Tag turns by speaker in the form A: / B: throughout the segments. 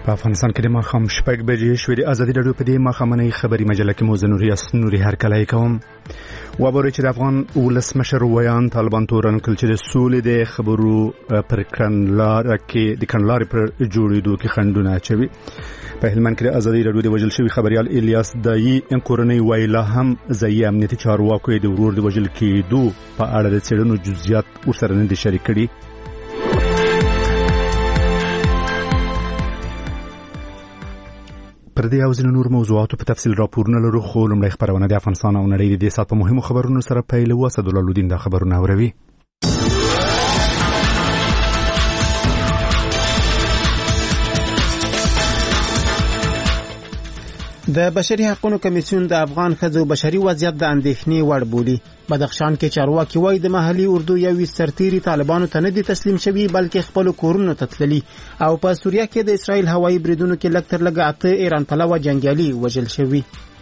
A: په افغانستان کې د ماښام 6 بجې شوې. د ازادي راډیو په دې ماښامنۍ خبري مجله کې موزه نوري هرکلی کوم. وبوري چې د افغان ولسمشر ویان طالبان تورن کل چې د سولې د خبرو پر کړنلار کې د کړنلار پر جوړېدو کې خندونه اچوي. په هلمند کې د ازادي راډیو د وجل شوی خبريال الیاس دایی ان کورنۍ ویلا هم ځای امنیتي چارواکو د ورور د وجل کېدو په اړه د څېړنو جزئیات ورسره نه دي شریک کړي. پر دې او ځینو نور موضوعاتو په تفصیل راپورونه لرو، خو لومړی خبرونه د افغانستان او نړۍ د دې سات په مهمو خبرونو سره پیلوو. اسدالله لودین دا خبرونه اوروي.
B: د بشري حقوقو کمیسیون د افغان ښځو بشري وضعیت د اندېښنې وړ بولي. بدخشان کې چارواکي وایي د محلي اردو یو سرتیري طالبانو ته نه دي تسلیم شوي بلکې خپل کورونو ته تللي. او په سوریه کې د اسرائیل هوایي بریدونو کې لږ تر لږه 8 ایران پلوه جنګیالي وژل شوي.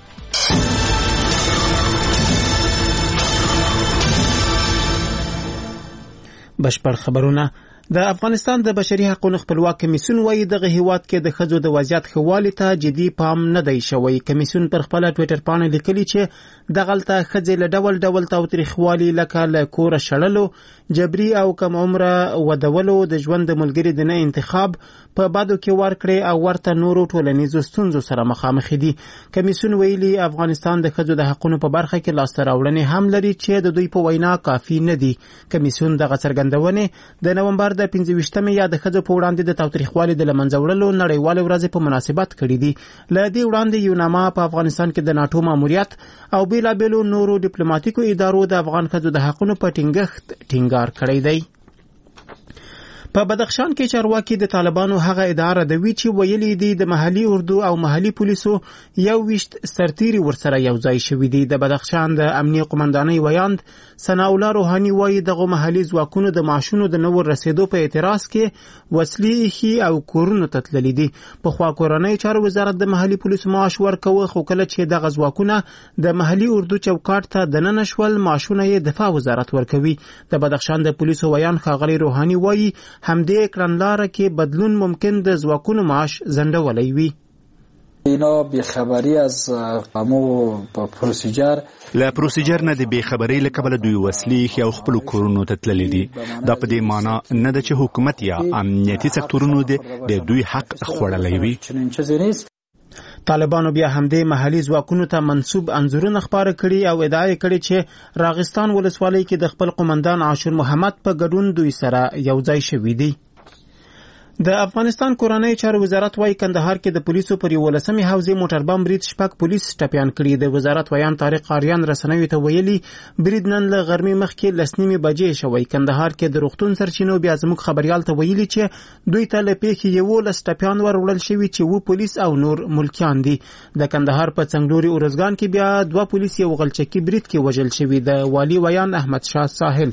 B: بشپړ خبرونه. د افغانستان د بشري حقوقو خپلواک کمیسیون وایي دغه هیواد کې د ښځو د وضعیت ښه والي ته جدي پام نه دی شوی. کمیسیون پر خپل ټوئیټر باندې لیکلي چې دغلته ښځې له ډول تاوتریخوالي لکه له کوره شړلو، جبري او کم عمره ودولو، د ژوند د ملګري د نه انتخاب په بادو کې ورکړې او ورته نورو ټولنیزو ستونزو سره مخامخ دي. کمیسیون ویلي افغانستان د ښځو د حقوقو په برخه کې لاسته راوړنې هم لري چې د دوی په وینا کافي نه دي. کمیسیون دغه څرګندونې د نومبر د 25مې یا د ښځو په وړاندې د تاوتریخوالي د لمنځه وړلو نړیوالې ورځې په مناسبت کړې دي. له دې وړاندې یو نامه په افغانستان کې د ناتو ماموریت او بیلابېلو نورو ډیپلوماټیکو ادارو د افغان ښځو د حقوقو په ټینګښت ټینګار کړی دی. په بدخشان کې چارواکي د طالبانو هغه اداره د وی چې ویلي دي د محلي اردو او محلي پولیسو 21 سرتیري ورسره یو ځای شوي دي. د بدخشان د امنیه قومندانۍ ویاند ثناء الله روحاني وایي دغه محلي ځواکونو د معاشونو د نور رسیدو په اعتراض کې وسلې ایښي او کورونو ته تللي دي. پخوا کورنۍ چارو وزارت د محلي پولیسو معاش ورکوه، خو کله چې دغه ځواکونه د محلي اردو چوکاټ ته دننه شول معاشونه یې دفاع وزارت ورکوي. د بدخشان د پولیسو ویان ښاغلی روحاني وایي همدې کړنلاره کې بدلون ممکن د ځواکونو معاش ځنډولی وي.
C: اینا بیخبری از قامو پروسیجر
A: له پروسیجر نه د بیخبری له کبله دوی وسلې او خپل کورونو ته تللي دي. دا په دې معنی نه ده چې حکومت یا امنیتي سکتورونو د دوی حق خوړلی وي. طالبانو بیا همدې محلي ځواکونو ته منسوب انځورونه خپاره کړي او ادعا کړې چې راغستان ولسوالۍ کې د خپل قومندان عاشور محمد په ګډون دوی سره یو ځای شوي دي. د افغانستان کورنۍ چارو وزارت وايي کندهار کې د پولیسو پر 11مې حوزې موټر بم برید 6 پولیس ټپیان کړي. د وزارت ویان طارق آریان رسنیو ته ویلي برید نن له غرمې مخکې 10:30 بجې شوی. کندهار کې د روغتون سرچینو بیا زموږ خبريال ته ویلي چې دوی ته له پیښې 11 ټپیان وروړل شوي چې 2 پولیس او نور ملکیان دي. د کندهار په څنګلوري اورزګان کې بیا 2 پولیس یو غلچکی برید کې وژل شوي. د والی ویان احمد شاه ساحل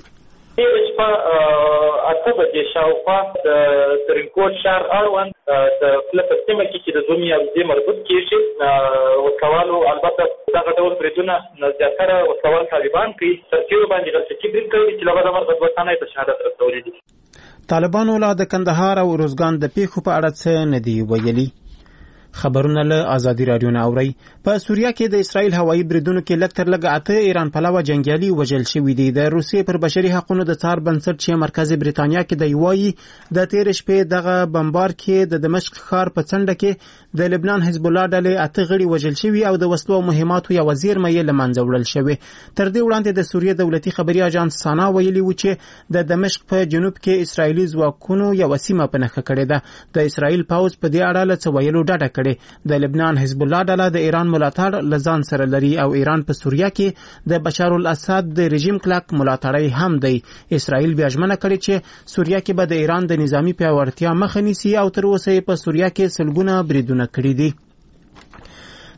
D: اته بجې شاوخوا د ترینکوټ شهر اړوند د فلپ سیمه کې چې د دومي حوزې مربوط کېږي وسوالو البته دغه ډول بریدونه زیاتره وسوال طالبان کوي. سرتیرو باندې غلچکي برید کوي چې له بده مرغه دوه تنه ته شهادت رسولي دي.
B: طالبانو لا د کندهار او روزګان د پیښو په اړه څه نه دی ویلي. خبرونه له ازادي راډیو نه اوري. په سوریه کې د اسرائیل هوایي بریدونو کې لږ تر لږه 8 ایران پلوه جنګیالي وژل شوي دي. د روسیې پر بشري حقوقو د څار بنسټ چې مرکز بریتانیا کې دی وایي د تیر شپې دغه بمبار کې د دمشق ښار په څنډه کې د لبنان حزب الله ډلې 8 غړي وژل شوي او د وسلو مهماتو یو وزیر مې لمنځه وړل شوی. تر دې وړاندې د سوریه دولتي خبري اژانس سانا ویلي و چې د دمشق په جنوب کې اسرائیلي ځواکونو یو سیمه په نښه کړې ده. د اسرائیل پاوز په دې اړه له څه ویلو ډډه د لبنان حزب الله ډله د ایران ملاتړ لزان سره لري او ایران په سوریه کې د بشار الاسد د رژیم کلک ملاتړی هم دی. اسرائیل بیا ژمنه کړې چې سوریه کې به د ایران د نظامی پیاوړتیا مخه نیسي او تر اوسه په سوریه کې سلګونه بریدونه کړي دي.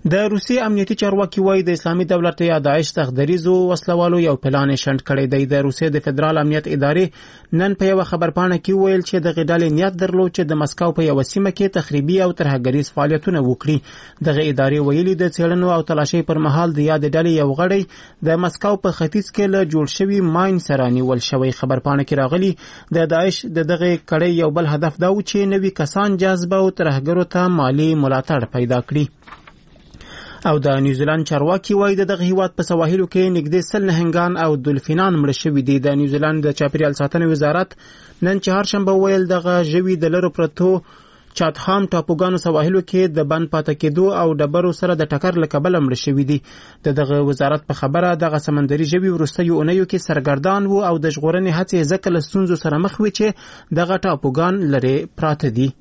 A: د روسي امنیتي چارواکي وایي د اسلامي دولت یا داعش تخدریزو وسلوالو یو پلان شنډ کړی دی. د روسي د فدرال امنیت ادارې نن په یو خبرپاڼه کې ویل چې د غډالې نیت درلود چې د مسکو په یو سیمه کې تخریبي او ترهګریز فعالیتونه وکړي. دغه ادارې ویلي د څېړنو او تلاشۍ پر مهال د یاد ډلې یو غړی د مسکو په ختیځ کې له جوړ شوي ماین سره نیول شوی. خبرپاڼه کې راغلي د داعش دغه کړۍ یو بل هدف دا و چې نوي کسان جذب او ترهګرو ته مالی ملاتړ پیدا کړي. او د نیوزیلند چارواکي وایي دغه هیواد په سواحلو کې نږدې 100 نهنګان او دولفینان مړه شوي دي. د نیوزیلند د چاپیریال ساتنې وزارت نن چهارشنبه ویل دغه ژوي د لرو پرتو چاتهام ټاپوګانو سواحلو کې د بند پاتې کېدو او ډبرو سره د ټکر له کبله مړه شوي دي. دغه وزارت په خبره دغه سمندري ژوي وروستیو اونیو کې سرګردان وو او د ژغورنې هڅې ځکه له ستونزو سره مخ وي چې دغه ټاپوګان لرې پراته دي.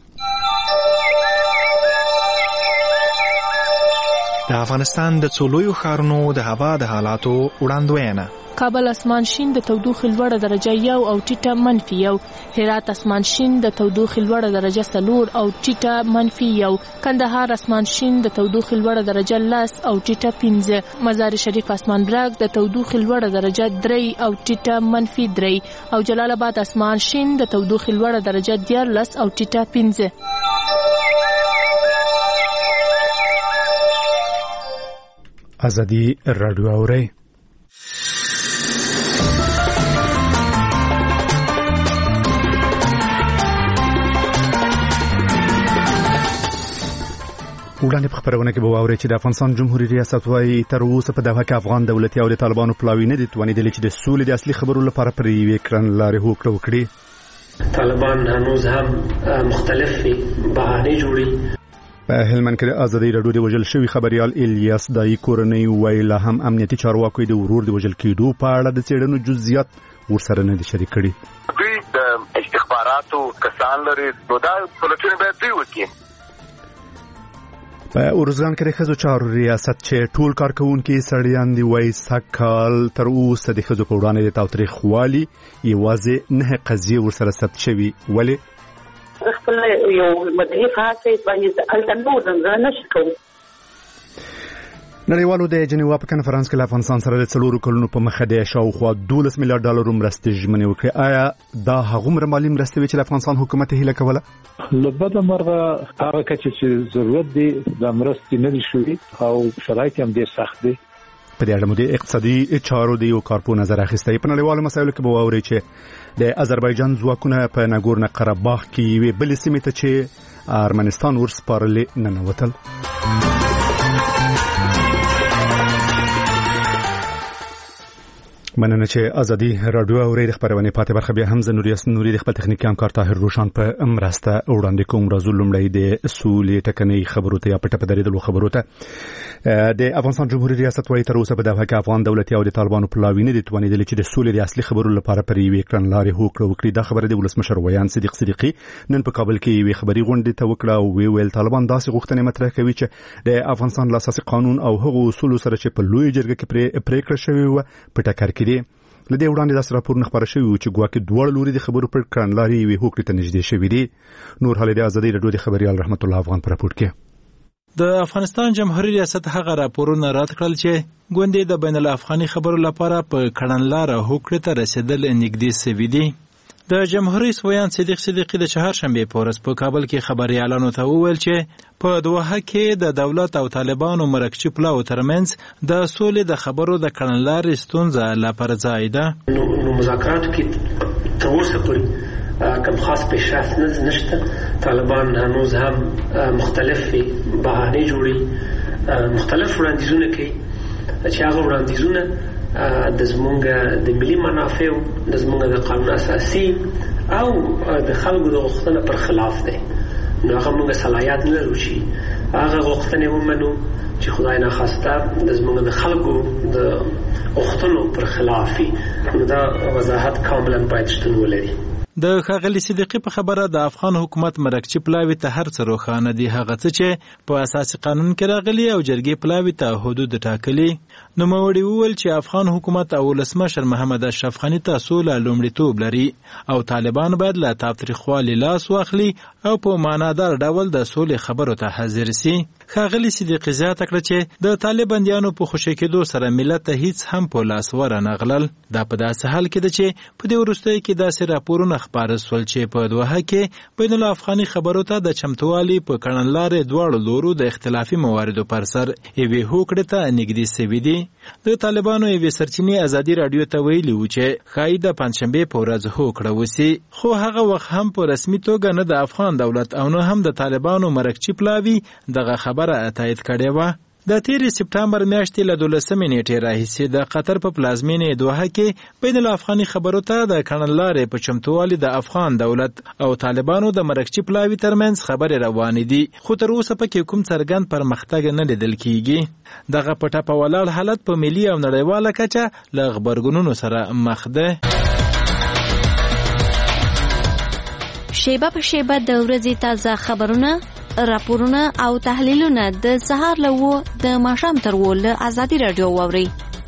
E: د افغانستان د څلورو ښارونو د هوا د حالاتو وړاندوینه.
F: کابل اسمان شین د تودوخې لوړه درجه 1 او ټیټه -1. هرات اسمان شین د تودوخې لوړه درجه 4 او ټیټه -1. کندهار اسمان شین د تودوخې لوړه درجه 10 او ټیټه 15. مزار شریف اسمان برګ د تودوخې لوړه درجه 3 او ټیټه -3. او جلال آباد اسمان شین د تودوخې لوړه درجه 14 او ټیټه 15.
B: ازادي رادیو اوري. وړاندې په خبرونه کې به واورئ چې د افغانستان جمهوریت ریاست وايي تر اوسه په دغه کې افغان دولتي او د طالبانو پلاوی نه دي توانیدلي چې د سولې د اصلي خبرو لپاره پر یوې کړنلارې هوکړه وکړي.
G: طالبان هنوز هم مختلفې بهانې جوړي.
B: په هلمند کې د ازادي رادیو د وژل شوی خبريال الیاس دای کورنۍ ویل هم امنیتي چارواکو د ورور د وژل کېدو په اړه د څېړنو جزئیات ورسره نه دي شریک کړي.
H: دوی د استخباراتو کسان لري نو دا پلټنه به دوی وکړي.
B: په اورزګان کې د ښځو چارو ریاست چې ټول کارکونکي سړیان دی وایي سکهال تر اوسه د ښځو په وړاندې د تاوتریخوالي یوازې 9 قضیې ورسره ثبت شوي. ولې
I: خپل یو مدني فعال باندې الټنو نه شکو.
B: نړیوالو د جنیوا په کنفرانس کې له افغانستان سره د 4 کلونو په مخه د شاوخوا $12 میلیارډ مرستې ژمنې وکړې. آیا دا هغومره مالي مرستې وې چې د افغانستان حکومت هیله کوله؟
J: لبدا مرغه هغه کچې چې ضرورت دی د مرستې نه دي شوې او شرایط هم ډېر سخت دي.
B: په دې اړه مو د اقتصادي چارو د یو کارپو نظر اخیستی. په نړیوالو مسایلو کې به واورئ چې د آذربایجان ځواکونه په ناګورنو قرهباغ کې یوې بلې سیمې ته چې ارمنستان ورسپارلې ننوتل. مننه چې ازادي رادیو اوري د خبرونه پاتې برخه بیا هم زنوریاس نوري د خپل تخنیکی همکار طاهر روشان په مرسته وړاندې کوم. راځو لومړی د سولې ټکنۍ خبرو ته یا پټه پدریدلو خبرو ته. د افغانستان جمهوریت ریاست وايي تر اوسه په دغه کې افغان دولتي او د طالبانو پلاوی نه دي توانیدلي چې د سولې د اصلي خبرو لپاره پر یوې کړنلارې هوکړه وکړي. دا خبره د ولسمشر ویان صدیق صدیقي نن په کابل کې یوې خبري غونډې ته وکړه او ویل طالبان داسې غوښتنې مطرح کوي چې د افغانستان له اساسي قانون او هغو اصولو سره چې په لوی جرګه کې پریکړه شوې و په ټکر کې دي. لدې وړاندې داسې راپورونه خبره شوي و چې ګواکې دواړه لوري د خبرو پر کړنلارې یوې هوکړې ته نږدې شوي دي. نور حال د ازادي رادیو د خبريال رحمت الله افغان پر راپور کې
E: د افغانستان جمهوریت ریاست هغه راپورونه رد کړل چې ګوندې د بین الافغاني خبرو لپاره په کړنلاره هوکړې ته رسیدل نږدې شوي دي. د جمهوریت ویان صدیق صدیقي د چهارشنبه په ورځ په کابل کې خبريالانو ته وویل چې په دوحه کې د دولت او طالبانو مرکچی پلاو ترمنځ د سولې د خبرو د کړنلارې ستونزه لا پر ځای ده.
G: نو مذاکراتو کې تر اوسه پورې کوم خاص پیشرفت نشته. طالبان هنوز هم مختلفې بهانې جوړي، مختلف وړاندیزونه کوي چې هغه وړاندیزونه د زمونږ د ملي منافعو، د زمونږ د قانون اساسي او د خلکو د غوښتنو پر خلاف دی. نو هغه موږ صلاحیت نه لرو چې هغه غوښتنې ومنو چې خدای ناخواسته د زمونږ د خلکو د غوښتنو پر خلاف وي. نو دا وضاحت کاملا باید شتون ولري.
E: د ښاغلي صدیقي په خبره د افغان حکومت مرکچی پلاوي ته هر څه روښانه دي، هغه څه چې په اساسي قانون کې راغلي او جرګې پلاوي ته حدود ټاکلي. نوموړي وویل چې افغان حکومت او ولسمشر محمد اشرف غني ته سوله لومړیتوب لري او طالبان باید له تاوتریخوالي لاس واخلي او په معنادار ډول د سولې خبرو ته حاضر سي. ښاغلي صدیقي زیاته کړه چې د طالبانیانو په خوشي کېدو سره ملت ته هیڅ هم په لاس ورنغلل. دا په داسې حال کې ده چې په دې وروستیو کې داسې راپورونه خپاره سول چې په دوحه کې بین الافغاني خبرو ته د چمتووالي په کړنلارې دواړو لورو د اختلافي مواردو پر سر یوې هوکړې ته نږدې سوي دي. د طالبانو یوې سرچینې ازادي راډیو ته ویلي وو چې ښایي د پنجشنبې په ورځ هوکړه وسي، خو هغه وخت هم په رسمي توګه نه د افغان دولت او نه هم د طالبانو مرکچی پلاوي دغه خبره تایید کړې وه. د تیرې سپټمبر میاشتې له 12 نیټې راهیسې د قطر په پلازمینې دوحه کې بین الافغاني خبرو ته د کړنلارې په چمتووالي د افغان دولت او طالبانو د مرکچی پلاوي ترمنځ خبرې روانې دي، خو تر اوسه پکې کوم څرګند پرمختګ نه لیدل کیږي. دغه په ټپه ولاړ حالت په ملي او نړیواله کچه له غبرګونونو سره مخ ده.
K: شیبه په شیبه د ورځې تازه خبرونه، راپورونه او تحلیلونه د سهار له 9 د ماښام تر 10 له ازادي راډیو واوري.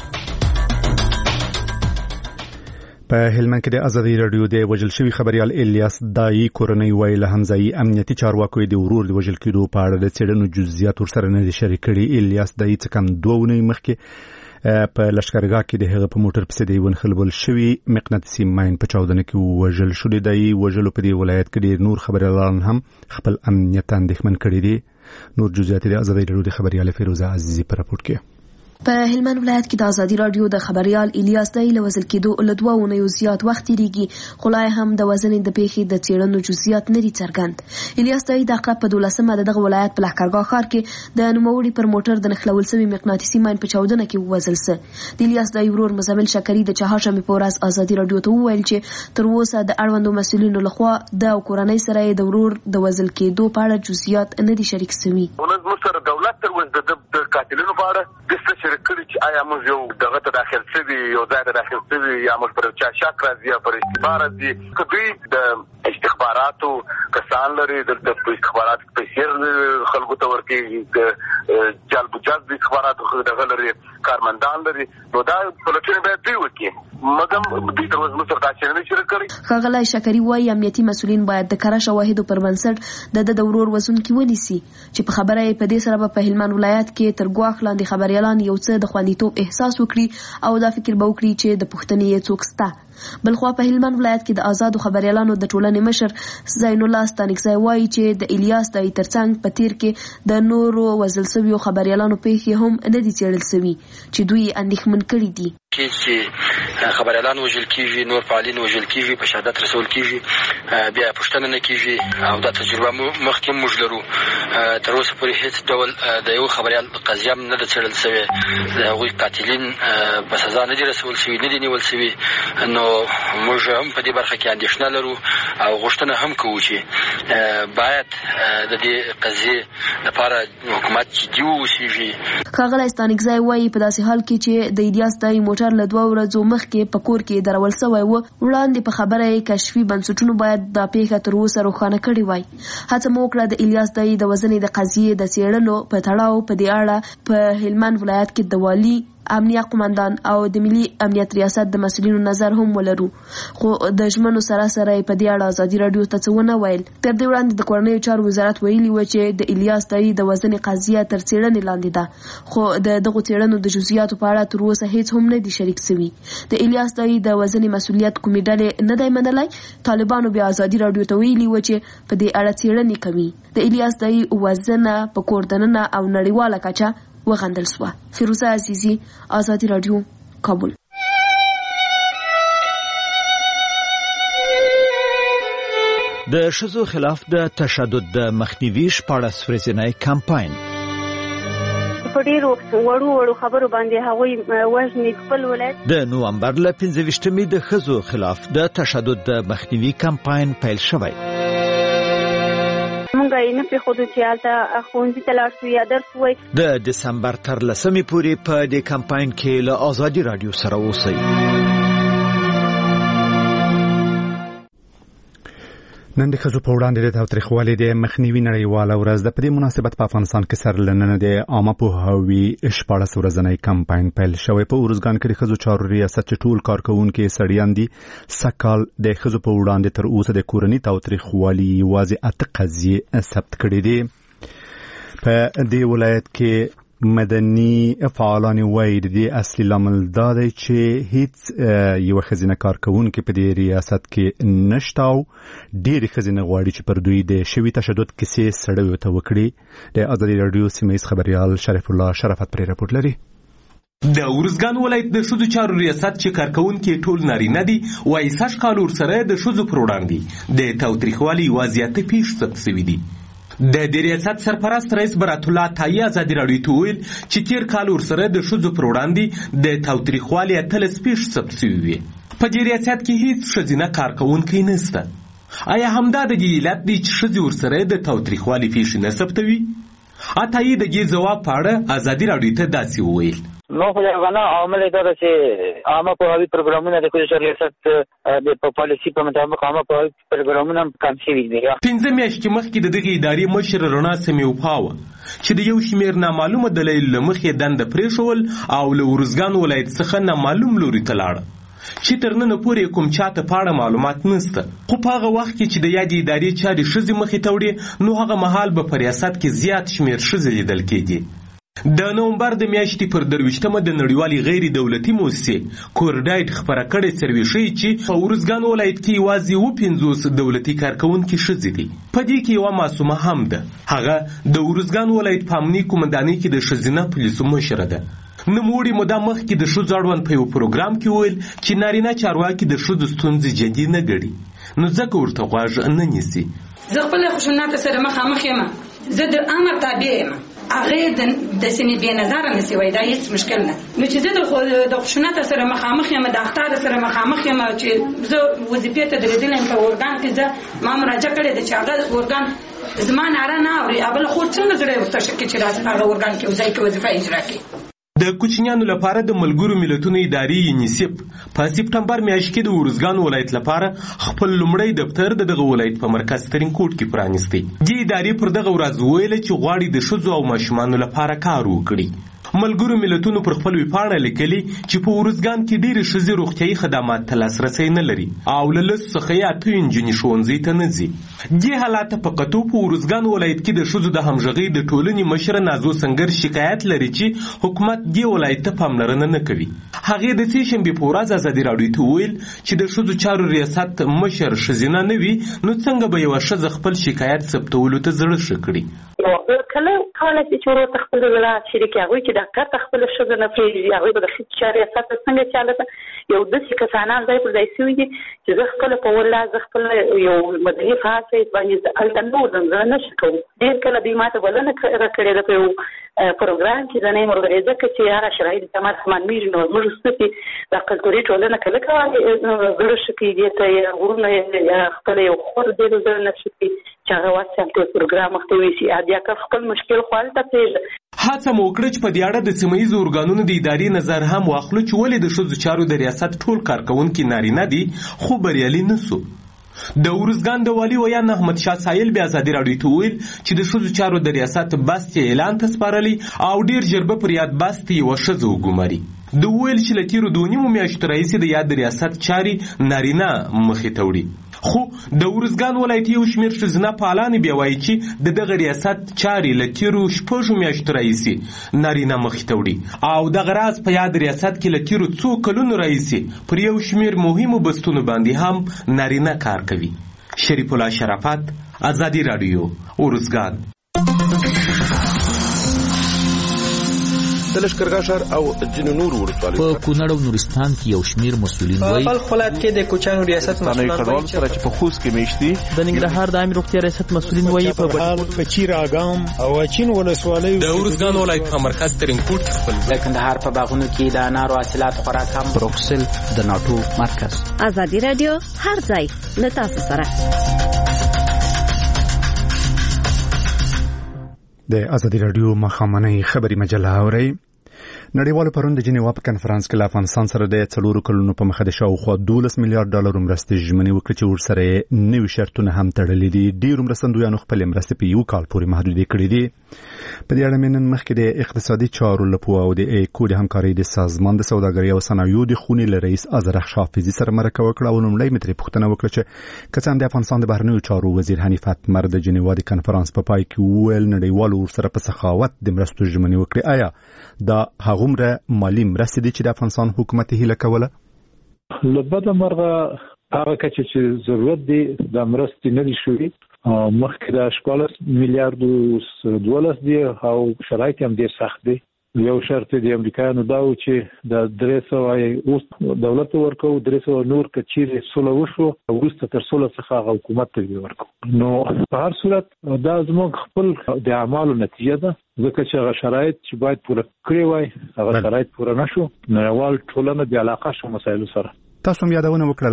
B: په هلمند کې د ازادي راډیو د وژل شوی خبريال الیاس دای کورنۍ ویل حمزه امنیتي چارواکو د ورور د وژل کېدو په اړه د څېړنو جزئیات ورسره نه شریک کړي. الیاس دای څه کم 2 ونې مخکې په لشکرګاه کې د هغه په موټر پسې د یو خلبل شوی مقناطیسي ماین په چاودنه کې وژل شو. د وژلو په دې ولایت کې ډېر نور خبريالان هم خپل امنیت اندېښمن کړي دي. نور جزئیات د ازادي راډیو د خبريال فیروزه عزیزی په راپور کې.
L: په هلمند ولایت کې د ازادي راډیو د خبريال الیاس دای له وژل کېدو له 2 ونیو زیات وخت تیریږي، خو لا هم د وزن د پیښې د څېړنو جزئیات نه دي څرګند. الیاس دای د عقرب په 12مه دغه ولایت په لښکرګاه ښار کې د نوموړي پر موټر د نښلول شوي مقناطیسي ماین په چاودنه کې ووژل سو. د الیاس دای ورور مزمل شکري د چهارشنبې په ورځ ازادي راډیو ته وویل چې تر اوسه د اړوندو مسؤلینو لخوا د کورنۍ سره د ورور د وژل کېدو په اړه جزئیات نه دي شریک شوي.
H: ولز دولت تر اوسه د قاتلینو په اړه د څه شریک کړي چې آیا موږ یو دغه ته داخل شوي یو ځای ته داخل شوي یا موږ پر چا شک راځي یا پر اشتباه راځي. که دوی د استخباراتو کسان لري د استخبارات پیسې خلکو ته ورکوي، د جلب جذب استخباراتو دغه لري کارمندان لري، نو دا پلټنې باید دوی وکړي، مګر دوی تر اوسه موږ سره دا څېړنه نه شریک کړې.
L: ښاغلی شکري وایي امنیتي مسؤلین باید د کره شواهدو پر بنسټ د ورور وژونکي ونیسي، چې په خبره یې په دې سره به په هلمند ولایت کې تر ګواښ لاندې خبریالان یو څه د خوندیتوب احساس وکړي او دا فکر به وکړي چې د پوښتنې یې څوک شته. بلخوا په هلمند ولایت کې د آزادو خبریالانو د ټولنې مشر زین الله ستانکزی وایي چې د الیاس دای ترڅنګ په تیر کې د نورو وژل شویو خبریالانو پیښې هم نه دي څېړل شوي چې دوی اندېښمن کړي دي.
M: چې خبریالان وژل کیږي، نور فعالین وژل کیږي، په شهادت رسول کیږي، بیا پوښتنه نه کیږي او دا تجربه مخکې موږ لرو. تر اوسه پورې هیڅ ډول د یو خبریال قضیه نه ده څېړل شوې، د هغوی قاتلین په سزا نه دي رسول شوي، نه دي نیول شوي. نو موږ هم په دې برخه کې اندېښنه لرو او غوښتنه هم کوو چې باید د دې قضیې لپاره حکومت جدي واوسېږي.
L: ښاغلی ستانکزی وایي په داسې حال کې چې د الیاس دای موټر له 2 ورځو مخکې په کور کې درول شوی و، وړاندې په خبره یې کشفي بنسټونو باید دا پیښه تر اوسه روښانه کړې وای. هڅه مو وکړه د الیاس دای د وژنې د قضیې د څېړنو په تړاو په دې اړه په هلمند ولایت کې د والي امنیه قومندان او د ملي امنیت ریاست د مسؤلینو نظر هم ولرو، خو د ژمنو سره سره په دې اړه ازادي راډیو ته څه ونه ویل. تر دې وړاندې د کورنیو چارو وزارت ویلي و چې د الیاس دای د وژنې قضیه تر څېړنې لاندې ده، خو د دغو څېړنو د جزئیاتو په اړه تر اوسه هیڅ هم نه دي شریک شوي. د الیاس دای د وژنې مسؤلیت کومې ډلې نه دی منلی. طالبانو بیا ازادي راډیو ته ویلي و چې په دې اړه څېړنې کوي. د الیاس دای وژنه په کور دننه او نړیواله کچه وغندل شوه. فیروزه عزیزی، ازادي راډیو، کابل.
N: د ښځو خلاف د تشدد د مخنیوي شپاړس ورځنی کمپاین
O: په ډیرو وړو خبرو باندې هغوی وژني خپل ولایت.
N: د نومبر له 15 د ښځو خلاف د تشدد د مخنیوي کمپاین پیل شوی.
O: مونږ یې نه پرېښودو چې هلته ښوونځي ته لاړ شو یا درس ووایي.
N: د دسمبر تر 10 پورې په دې کمپاین کې له ازادي راډیو سره اوسئ.
P: نن د ښځو په وړاندې د تاوتریخوالي د مخنیوي نړیواله ورځ ده. په دې مناسبت په افغانستان کې سره لننه د عامه پوهاوي 14 ورځنی کمپاین پیل شوی. په ارزګان کې د ښځو چارو ریاست چې ټول کارکوونکي سړیان دي سکال د ښځو په وړاندې تر اوسه د کورني تاوتریخوالي یوازې 8 قضیې ثبت کړي دي. په دې ولایت کې مدني فعالان وایي د دې اصلي لامل دا دی چې هیڅ یو ښځینه کارکوونکې په دې ریاست کې نشته او ډېرې ښځینه غواړي چې پر دوی د شوي تشدد کیسې سړیو ته وکړي. د ازادي راډیو سیمه ییز خبریال شریف الله شرافت پرې راپورټ لري.
Q: د ارزګان ولایت د ښځو چارو ریاست چې کارکوونکي ټول نارینه دي وایي سږ کال ورسره د ښځو پر وړاندې د تاوتریخوالي یوازې 8 پیښې ثبت شوي دي. د دې ریاست سرپرست رئیس برات الله تایي ازادي راډیو ته وویل چې تیر کال ورسره د ښځو پر وړاندې د تاوتریخوالي 13 پیښې ثبت شوي وي. په دې ریاست کې هیڅ ښځینه کارکوونکی نشته. آیا همدا د دې علت دی چې ښځې ورسره د تاوتریخوالي پیښې نه ثبتوي؟ عطایي د دې ځواب په اړه ازادي راډیو ته داسې وویل.
R: نو خو دا عامل دا چې عامه پوهاوي پروګرامونه د ښځو ریاست د پالیسي په مطابق عامه پوهاوي پروګرامونه کم شوي دي.
Q: 15 میاشتې مخکې د دغې ادارې مشر رڼا سمیوپا وه چې د یو شمېر نامعلومه دلایل له مخې دنده پرېښول او له ارزګان ولایت څخه نامعلوم لوري ته لاړه چې تر ننه پورې کوم چاته په اړه معلومات نشته. خو په هغه وخت کې چې د یادې ادارې چارې ښځې مخې ته وړې نو هغه مهال به په ریاست کې زیات شمېر ښځې لیدل کېدې. د نومبر د میاشتې پر 23مه د نړیوالې غیر دولتي موسسې کورډایټ خپره کړې سروې ښیي چې په ارزګان ولایت کې یوازې 50 دولتي کارکوونکي ښځې دي. په دې کې یوه معصومه هم ده. هغه د ارزګان ولایت په امني قومندانۍ کې د ښځینه پولیسو مشره ده. نوموړي موده مخکې د ښځو اړوند په یو پروګرام کې وویل چې نارینه چارواکي د ښځو ستونزې جدي نه ګڼي نو ځکه ورته غوږ نه نیسي.
S: زه خپله خشونت سره مخامخ یم. زه د امر تابع یم. هغه د سینې بې نظره نسی وای دا هیڅ مشکل نه. نو چې زه د خشونت سره مخامخ یم د اختار سره مخامخ یم چې زه وظیفې ته درېدلم په اورګان کې زه ما مراجعه کړې ده چې هغه اورګان زما ناره نه اوري. بله خور څنګه زړه ورته شکې چې راځي هغه اورګان کې ځای کې وظیفه اجرا کړي.
Q: د کوچنیانو لپاره د ملګرو ملتونو ادارې یونیسف په سپټمبر میاشت کې د ارزګان ولایت لپاره خپل لومړی دفتر د دغه ولایت په مرکز ترینکوټ کې پرانیستی. دې ادارې پر دغه ورځ ویل چې غواړي د ښځو او ماشومانو لپاره کار وکړي. ملګرو ملتونو پر خپل ویبپاڼه لیکلي چې په ارزګان کې ډېرې ښځې روغتیایي خدمات ته لاسرسی نه لري او له لسو څخه یې 8 نجونې ښوونځي ته نه ځي. دې حالات په کتو په ارزګان ولایت کې د ښځو د همغږۍ د ټولنې مشره نازو سنگر شکایت لري چې حکومت دې ولایت ته پاملرنه نه کوي. هغې د سې شنبې په ورځ ازادي راډیو ته وویل چې د ښځو چارو ریاست مشر ښځینه نه وي نو څنګه به یوه ښځه خپل شکایت ثبتولو ته زړه ښه کړي.
I: کله کله چې ورته خپل ولایت شریک هغوی چې د کار خپل ښځه نه پرېږدي هغوی به د ښځو ریاست څنګه چاله یو داسې کسانان ځای پر ځای شوي دي چې زه خپله په ولا زه خپله یو مدني فعال سړی باندې هلته نه وځم زه نشم کوم. ډېر کله دوی ماته بلنه راکړې ده په یو پروګرام کې د نه مرغې ځکه چې هغه شرایط د ماته معلومېږي نو موږ ستاسې د کلتوري ټولنه کله کله زړه ښه کوي دې ته غرونه خپله یو خور دې د زړه نه ښه کوي چې هغه واسې ته پروګرام مخته ویسي بیا که خپل مشکل خو هلته پرېږده.
Q: هڅه مو وکړه چې په دې اړه د سیمه ییزو ارګانونو د ادارې نظر هم واخلو چې ولې د ښځو چارو د ریاست ټول کارکوونکي نارینه دي خو بریالي نه سو. د ارزګان د والي ویان احمد شاه سایل بیا ازادي راډیو ته وویل چې د ښځو چارو د ریاست بست یې اعلان ته سپارلی او ډېر ژر به پر یاد بست یوه ښځه وګوماري. د ویل چې له تېرو 2.5 میاشتو راهیسې د یاد ریاست چارې نارینه مخې ته وړي. خو د ارزګان ولایت یو شمېر ښځینه فعالانې بیا وایي چې د دغه ریاست چارې له تېرو 6 میاشتو راهیسې نارینه مخې ته وړي او دغه راز په یاد ریاست کې له تېرو څو کلونو راهیسې پر یو شمېر مهمو بستونو باندې هم نارینه کار کوي. شریف الله شرافت، ازادي راډیو، ارزګان.
T: د لښکرګاه ښار او ځینو نورو ولسوالیو
N: په کونړ او نورستان کې یو شمېر مسؤلین وایي
U: په خپل ولایت کې د کوچیانو ریاست مسؤلین
T: وایي چې په خوست کې میشتي
U: د ننګرهار د عامه روغتیا ریاست مسؤلین وایي
V: په چیر اګام او اچین ولسوالیو
Q: د ارزګان ولایت په مرکز ترینکوټ کې خپل
U: د کندهار په باغونو کې د انارو حاصلات خوراک هم
N: بروکسل د ناټو مرکز.
K: ازادي رادیو هر ځای له تاسو سره. د
P: ازادي راډیو مخامنۍ خبري مجله اورئ. نړیوالو پرون د جنیوا په کنفرانس کې له افغانستان سره د 4 کلونو په مخه د شاوخوا 12 میلیارډ ډالر مرستې ژمنې وکړې چې ورسره نوي شرطونه هم تړلې دي. ډېرو مرستندویانو خپل مرستې په یو کال پورې محدودې کړې دي. په دې اړه نن مخکې د اقتصادي چارو لپاره او د ایکو د همکارۍ د سازمان د سوداګرۍ او صنایعو د خونې له رئیس ازرخ حافظي سره مرکه وکړه او لومړی متري پوښتنه وکړه چې کڅان د افغانستان د بهرنیو چارو وزیر حنیف اتمر د جنیوا د کنفرانس په پای کې وویل نړیوالو ورسره په سخاوت د مرستو ژمنې وکړي. آیا دا هغومره مالی مرستې دي چې د افغانستان حکومت هیله کوله؟
J: لبدا مرغه هغه کچې چې ضرورت دی د مرستې نه دي شوې مخکې د 14 میلیارډ $12 دی او شرایط هم ډېر سخت دي. یو شرط د امریکایانو دا و چې د 300 اوس دولت ورکو 300 نور کچیر سوله وشو وروسته تر سوله څخه حکومت ته ورکو. نو په هر صورت دا زموږ خپل د اعمالو نتیجه ده ځکه چې هغه شرایط چې باید پوره کړی وای هغه شرایط پوره نشو. نړیوال ټولنه د علاقه شو مسایلو سره
P: تاسو یادونه وکړه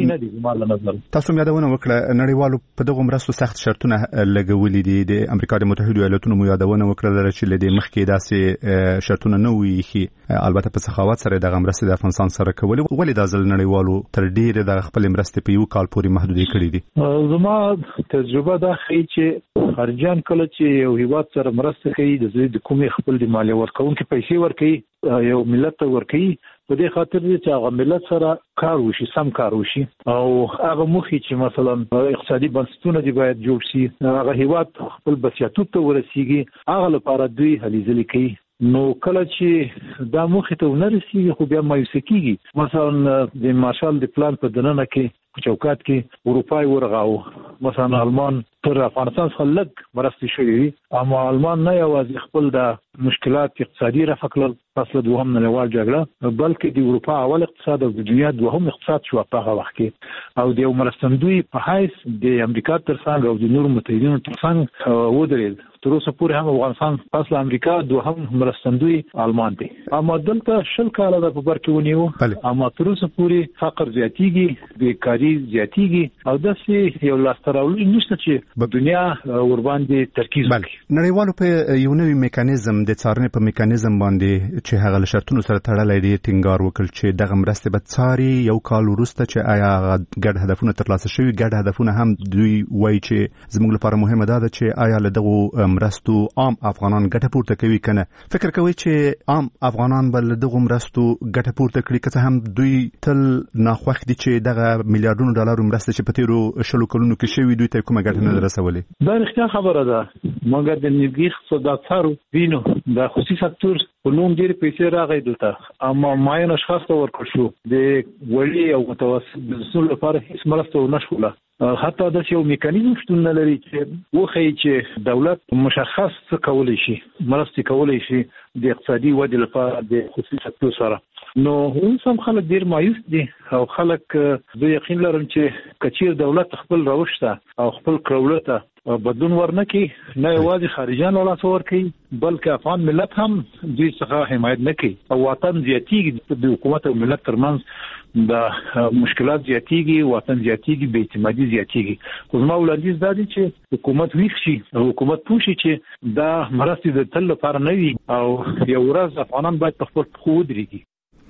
P: نړیوالو په دغه مرستو سخت شرطونه لګولې دي. د امریکا د متحده ایالاتونو مو یادونه وکړه چې لدې مخکې داسې شرطونه نه وي خي البته په سخاوت سره د مرستې د افغانستان سره کولې ولې د ځل نړیوالو تر ډیره د خپل مرستې په یو کال پورې محدودې کړې دي.
J: زما تجربه دا ښیي چې خارجان کله چې یو هیواد سره مرسته کوي د کومې خپل د مالیه ورکوونکو پیسې ورکوي یو ملت ته ورکوي په دې خاطر چې هغه ملت سره کار وشي سم کار وشي او هغه مخې چې مثلا اقتصادي بنسټونه دی باید جوړ شي هغه هیواد خپل بسیاتوب ته ورسیږي هغه لپاره دوی هلې ځلې کوي. نو کله چې دا مخې ته ونرسیږي خو بیا مایوسه کیږي. مثلا د مارشال د پلان په دننه کې چوکات کې اروپای ورغاو مثلا آلمان تر افغانستان څخه لږ مرستې شوې اما آلمان نه یوازې خپل د مشکلات اقتصادي رفع کړل پس له دوهم نړیوال جګړه بلکې د اروپا اول اقتصاد او د دنیا دوهم اقتصاد شو په هغه وخت کې او د مرستندوی په حیث د امریکا ترڅنګ او د نورو متحدینو ترڅنګ ودرېد. تر اوسه پورې هم افغانستان پس له امریکا دوهم مرستندوی آلمان دی اما دلته 20 کاله د په بر کې ونیو اما تر اوسه پورې فقر زیاتیږي بیکاری زیاتیږي او داسې یو لاستراولي نشته چې په دنیا ور باندې ترکیز وکړي.
P: نړیوالو په یو نوی میکانیزم د څارنې په میکانیزم باندې چې هغه شرطونو سره تړلې دي ټینګار وکړ چې دغه مرستې به څاري یو کال وروسته چې آیا ګډ هدفونه ترلاسه شوي ګډ هدفونه هم دوی وایي چې زموږ لپاره مهمه ده چې آیا له دغه مرستو عام افغانان ګټه پورته کوي کنه فکر کوي چې عام افغانان بل دغه مرستو ګټه پورته کړي که هم دوی تل ناخوښ دي چې دغه میلیارډونو ډالر مرسته چې په تیرو 20 کلونو کې شوی دوی ته کومه ګټه نه رسولې.
J: دا رښتیا خبره ده مګر د نیږي اقتصادارو وینو د خصوصي سکتور په نوم ډېر پیسې راغی دلته اما معین اشخاص ته ورکړل شو د وړي او متوسط بزنسونو لپاره هیڅ مرسته ونه شوله. حتی د یو میکانیزم شتون نه لري چې وخی چې دولت مشخص څه کولای شي مرستې کولای شي د اقتصادي ودې لپاره د خصوصي سکتور سره. نو اوس هم خلک ډیر مایوس دي او خلک زه یقین لرم چې کچیر دولت خپل روشته او خپل کړولته بدلون ورنکي نه یوازې خارجان ولاس ورکي بلکې افغان ملت هم دوی څخه حمایت نکي او وطن زیاتیږي د حکومت او ملت ترمنځ د مشکلات زیاتیږي وطن زیاتیږي بې اعتمادي زیاتیږي. خو زما وړاندیز دا دی چې حکومت ویښ شي او حکومت پوه شي چې دا مرستې د تل لپاره نه وي او یو ورځ افغانان باید په خپل پښو ودرېږي.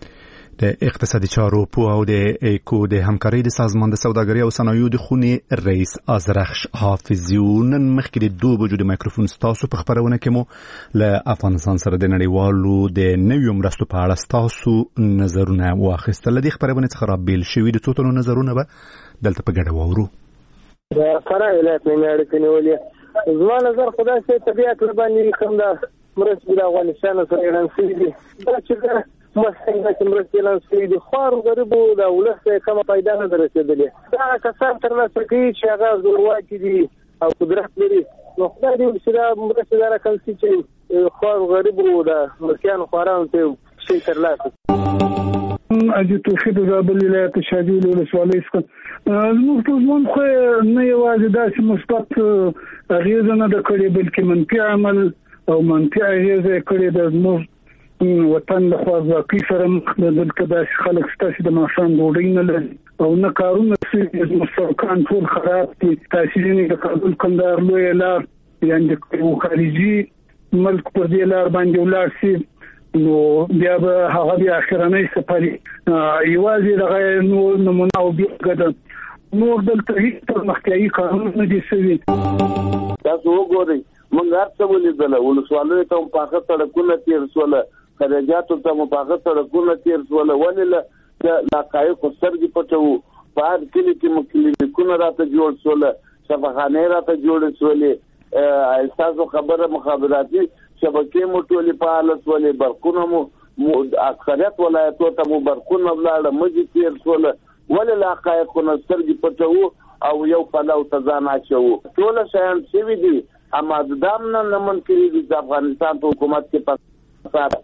P: د اقتصادي چارو په او د ایکو د همکارۍ د سازمان د سوداګرۍ او صنایعو د خونې رئیس ازرخ حافظي نن مخکې د 2 بجو د مایکروفون تاسو په خبرونه کې مو له افغانستان سره د نړیوالو د نویو مرستو په اړه تاسو نظرونه واخیستل. د خبرونه څخه را بیل شوي د څوتنو نظرونه به دلته په ګډه واورو.
C: د فراه ولایت نه اړیکې نیولې زما نظر خدای چې طبيعت باندې کوم دا مرستې د افغانستان سره اعلان شوي دي دا چې مسئله چې مرستې لاسوي د خوار غریبو د ولسه کومه پیدا نه درسېدلې دا کسان تر لاسه کوي چې هغه زورواکي دي او قدرت لري نو خدای دې چې دا مرستې دا راکړي چې خوار غریبو د مرکیان خواران ته شي تر لاسه.
D: اجي توفید زابل ولایت شاجول ولسوالۍ څخه زموږ ټولنه خو نه یوازې داسې مثبت اغیزه نه ده کړې بلکې منفي عمل او منفي اغیزه کړې ده. زموږ وطن له خواځواکۍ سره مخ ده دلته داسې خلک شته چې د ماښام ډوډۍ نه لري او نه کارونه زموږ سړکان ټول خراب دي. تحصیلي د کابل کندهار لویه لار یعنې د خارجي ملک پر دې لار باندې ولاړ شي نو بیا به هغه بیا اخرنۍ سفري یوازې دغه نور نمونه او بیا ګډ نور دلته هیڅ مخکې قانون نه دي سوي.
A: تاسو وګورئ موږ هرڅه ولیدل ولسوالۍ ته په هغه سړکونه تیر شول خرجاتو ته په هغه سړکونه تیر شول ولله د حقایقو سترګې پټو په هر کلی کې مکلینیکونه راته جوړ شول شفاخانې راته جوړ شولې تاسو خبره مخابراتي شبکې مو ټولې فعال شولې برقونه مو اکثریت ولایتو ته مو برقونه ولاړه مجي تیر شول ولله حقایقونه سترګې پټو او یو پلاو ته ځان اچو ټول شیان شوي دي اما دام نه منکري دي د افغانستان په حکومت کې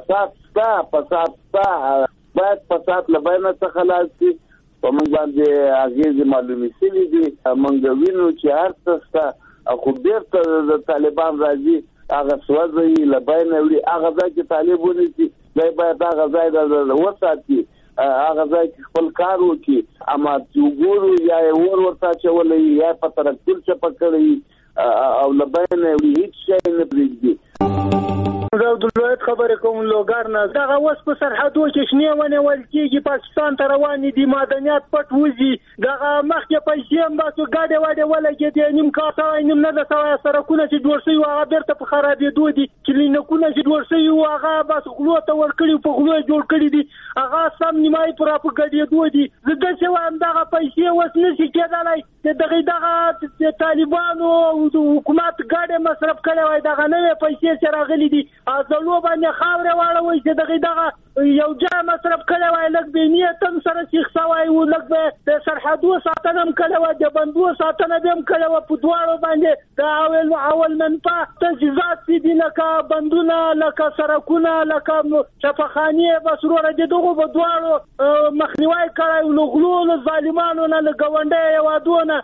A: فساد باید فساد لبینه څخه خلاص شي په موږ باندې اغیز معلومي شوي دي موږ وینو چې هر څه خو بیرته د طالبان راځي هغه سوځي لبینه وړي هغه ځای چې طالبونه دي باید هغه ځای د وساتي هغه ځای کې خپل کار وکړي اما وګورو یا ورته چولې یا په ترکل چې پکړي او لبینه وړي هیڅ شي نه پریږدي.
C: دا د لویت خبره کوم لوګار نه دغه وس په سرحدو کې شنه ونیول کېږي پاکستان ته روان دي معدنیات پټ وځي دغه مخکې پیسې هم تاسو ګاډي واډي ولګي نیم کاته نیم نه د سرکونه چې جوړ شوی هغه بیرته په خرابېدو دي کلینیکونه چې جوړ شوی هغه بس غلو ته ورکړي په غلو جوړ کړي دي هغه سم نیمای پر په ګډېدو دي زه چې وایم دغه پیسې وس نشي کېدلای دغه طالبانو حکومت ګاډي مصرف کړي وای دغه نه پیسې چې راغلي دي ازلو باندې خاورې واړوي چې دغه یو ځای مصرف کړي وای لږ به نیتم سره شیخ سوای او لږ به د سرحدو ساتنه هم کړي وای د بندو ساتنه به هم کړي وای په دواړو باندې د اول منفعه تجهیزات دي لکه بندونه لکه سرکونه لکه شفاخانې بسروره دي دغه په دواړو مخنیوي کړي نو غلو ظالمانو نه لګونډه یوادونه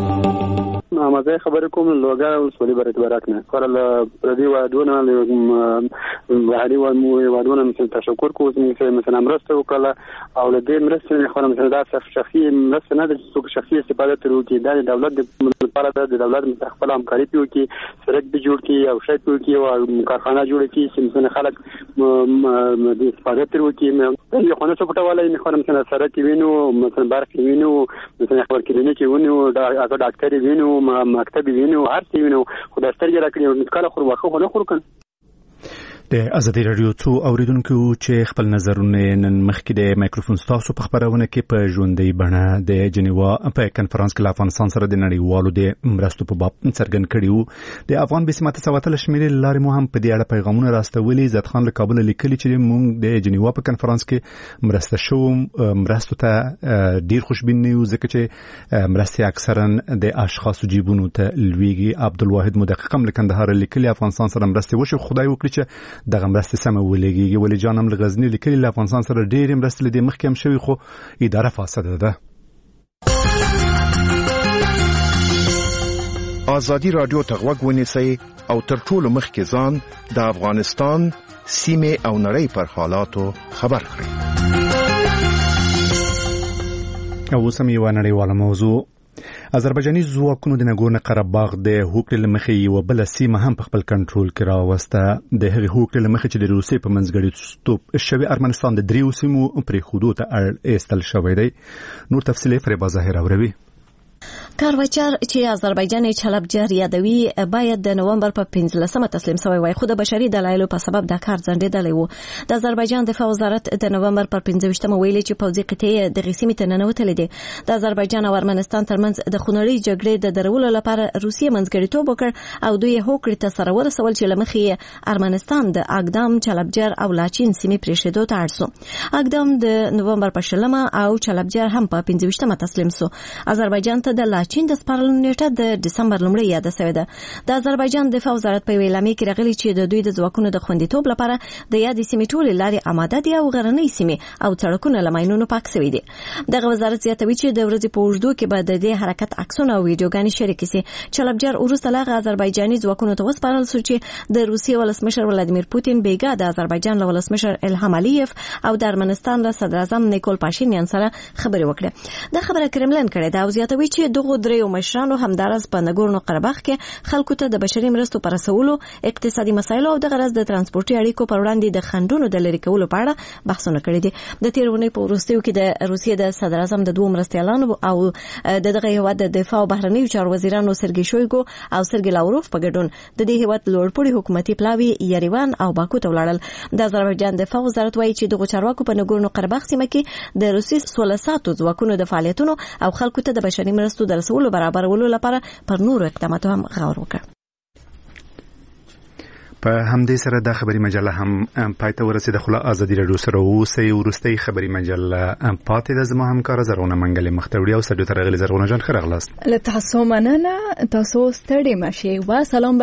F: مزه خبرې کوم لوګا ولسوالۍ برات نه خپل پردي وادونه وهالي وادونه مثل تشکر کوم مثلا مرسته وکړه او له دې مرسته خو مثلا دا شخصي مرسته نه د څوک شخصي استفاده ترو کې د دولت لپاره د دولت خپل همکاري پیو کې سرک به جوړ کې او شای پیو کې او کارخانه جوړ کې چې مثلا خلک د استفاده ترو کې یو خونه څه پټواله نه خو مثلا سرک وینو مثلا برق وینو مثلا خبر کلینیک وینو دا ډاکټر وینو مکتب وینو هر څه وینو خدای سترګې راکړي نو کله خو واخو نه خور کړ.
P: د ازادي رادیو څو اوریدونکو چې خپل نظرونه نن مخکې د مایکروفون تاسو په خبرونه کې په ژوندۍ بڼه د جنیوا په کنفرانس کې افغانستان سره د نړیوالو د مرستو په باب څرګند کړیو د افغان بسمت سواتل شمیرې لارې مو هم په دې اړه پیغامونه راستولي عزت خان له کابل لیکلي چې موږ د جنیوا په کنفرانس کې مرسته شو مرستو ته ډیر خوشبین نه یو ځکه چې مرستې اکثرا د اشخاصو جیبونو ته لویږي. عبدالواحد مدققم له کندهار لیکلي افغانستان سره مرستې وشو خدای وکړي چې دغه مرستې سمه ولګي ولې جانم لغزنی لیکلي له افغانستان سره ډېر مرستې لدې مخکې هم شوی خو اداره فاسده ده.
T: ازادي رادیو ته غوږ ونیسئ او تر ټولو مخکې ځان د افغانستان سیمې او نړۍ پر حالاتو خبر کړئ.
P: او سم یو نړیواله موضوع آذربایجاني ځواکونو د ناګورنو قرهباغ د هوکړې له مخې یوه بله سیمه هم په خپل کنټرول کې راوسته. د هغې هوکړې له مخې چې د روسیې په منځګړیتوب شوی ارمنستان د 3 سیمو پرېښودو ته اړ ایستل شوی دی. نور تفصیل یې فریبا ظاهر اوروي.
K: کاروچار چې آذربایجان چلبجر یادوي باید د نومبر په 15مه تسلیم شوی وای خو د بشري دلایلو په سبب د کار ځنډېدلی و. د آذربایجان دفاع وزارت د نومبر پر 15مه ویلي چې پوځي قطعې د غسیمې ته ننوتلې دي. د آذربایجان او ارمنستان ترمنځ د خونړۍ جګړې د درولو لپاره روسیې منځګړیتوب وکړ او دوی هوکړې ته سره ورسول چې لمخې ارمنستان د اقدام چلبجر او لاچین سیمې پرېښودو ته اړ سو. اقدام د نومبر په 20مه او چلبجر هم په 15مه تسلیم سو. آذربایجان ته د چین د سپارلو نیټه د ډسمبر لومړۍ یاد شوې ده. د آذربایجان دفاع وزارت په اعلامیه کې راغلي چې د دوی د ځواکونو د خوندیتوب لپاره د یادې سیمې ټولې لارې آماده دي او غرنۍ سیمې او سړکونه له ماینونو پاک شوي دي. دغه وزارت زیاتوي چې د ورځې په اوږدو کې به د دې حرکت عکسونه او ویډیوګانې شریکې شي. چلبجر وروسته له آذربایجاني ځواکونو ته وسپارل شو چې د روسیې ولسمشر ولادیمیر پوتین بیګا د آذربایجان له ولسمشر الهام علیف او د ارمنستان له صدر اعظم نیکول پاشینیان سره خبرې وکړه. دا خبره کرملن کړې ده او زیاتوي چې دغه دغه دریو مشرانو همدارس په نګورنو قرهبخ کې خلکو ته د بشري مرستو پر رسولو، اقتصادي مسایلو او د غرض د ترانسپورتي اړیکو پر وړاندې د خنډونو د لرې کولو په اړه بحثونه کړي دي. د تیرونې په وروستیو کې د روسیې د صدر اعظم د دوه مرستیالانو او دغه هیواد د دفاع او بهرنیو چارو وزیرانو سرګي شویګو او سرګي لاوروف په ګډون د دې هیواد لوړپوړي حکومتي پلاوی یریوان او باکو ته ولاړل. د آذربایجان دفاع وزارت وایي چې دغه چارواکو په نګورنو قرهبخ سیمه کې د روسي سولساتو ځواکونو د فعالیتونو او خلکو ته د بشري مرستو د رسولو برابرولو لپاره پر نورو اقداماتو هم غور وکړ.
P: په همدې سره د خبري مجله هم پایته ورسېده. خو له ازادي راډیو سره اوسئ. وروستۍ خبري مجله پاتې ده. زما همکاره زرغونه منګلې مختوړي او سټډیو ته راغلې. زرغونه جان ښه راغلاست.
E: له تاسو مننه. تاسو ستړي مشئ. و سلام